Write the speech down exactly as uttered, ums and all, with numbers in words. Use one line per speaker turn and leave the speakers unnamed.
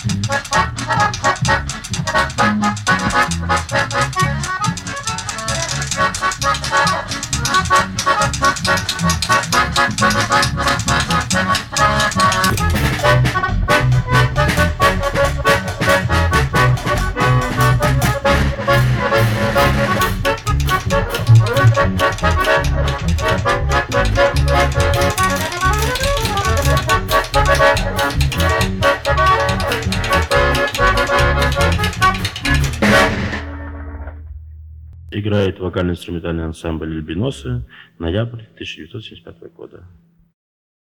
Играет вокально-инструментальный ансамбль «Альбиносы», ноябрь тысяча девятьсот семьдесят пятого года.